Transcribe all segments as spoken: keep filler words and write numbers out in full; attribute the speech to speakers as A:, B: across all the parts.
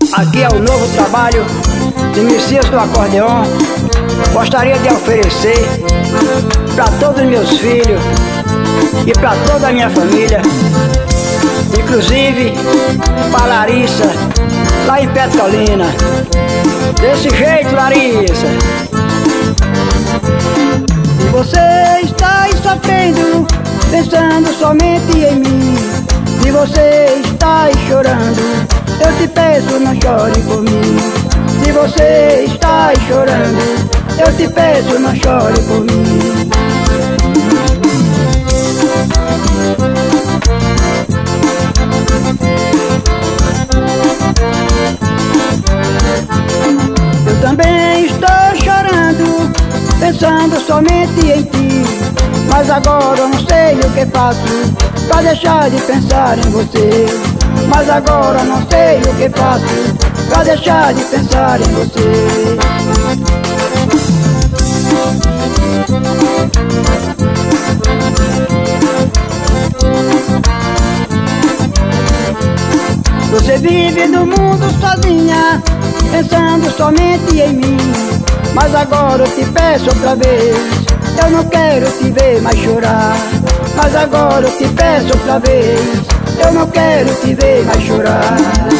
A: Aqui é o novo trabalho de Messias do Acordeon. Gostaria de oferecer para todos os meus filhos e para toda a minha família, inclusive para Larissa, lá em Petrolina. Desse jeito, Larissa. Se você está aí sofrendo, pensando somente em mim, se você está aí chorando, eu te peço, não chore por mim. Se você está aí chorando, eu te peço, não chore por mim. Eu também estou chorando, pensando somente em ti, mas agora eu não sei o que faço pra deixar de pensar em você. Mas agora eu não sei o que faço pra deixar de pensar em você. Você vive no mundo sozinha, pensando somente em mim, mas agora eu te peço outra vez, eu não quero te ver mais chorar. Mas agora eu te peço outra vez, eu não quero te ver mais chorar.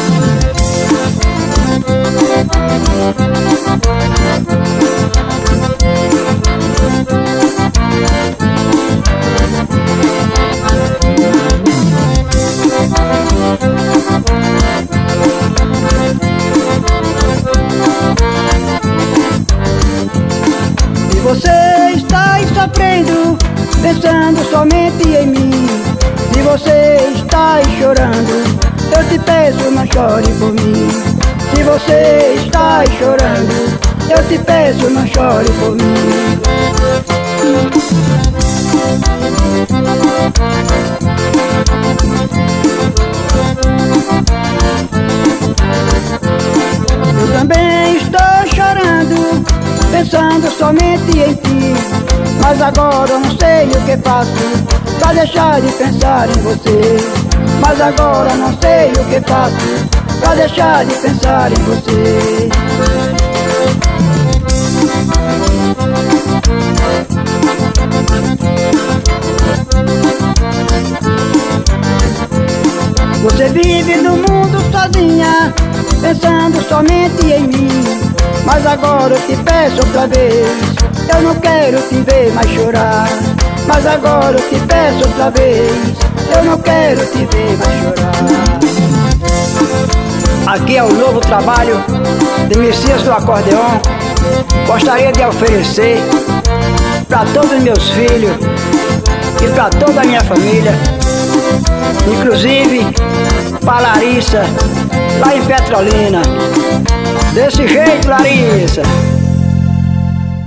A: Se você está aí sofrendo, pensando somente em mim, se você está aí chorando, eu te peço, não chore por mim. Se você está aí chorando, eu te peço, não chore por mim. Eu também estou chorando, pensando somente em ti, mas agora eu não sei o que faço pra deixar de pensar em você. Mas agora eu não sei o que faço pra deixar de pensar em você. Você vive no mundo sozinha, pensando somente em mim, mas agora eu te peço outra vez, eu não quero te ver mais chorar. Mas agora eu te peço outra vez, eu não quero te ver mais chorar. Aqui é o novo trabalho de Messias do Acordeon. Gostaria de oferecer para todos os meus filhos e para toda a minha família, inclusive para Larissa, lá em Petrolina. Desse jeito, Larissa.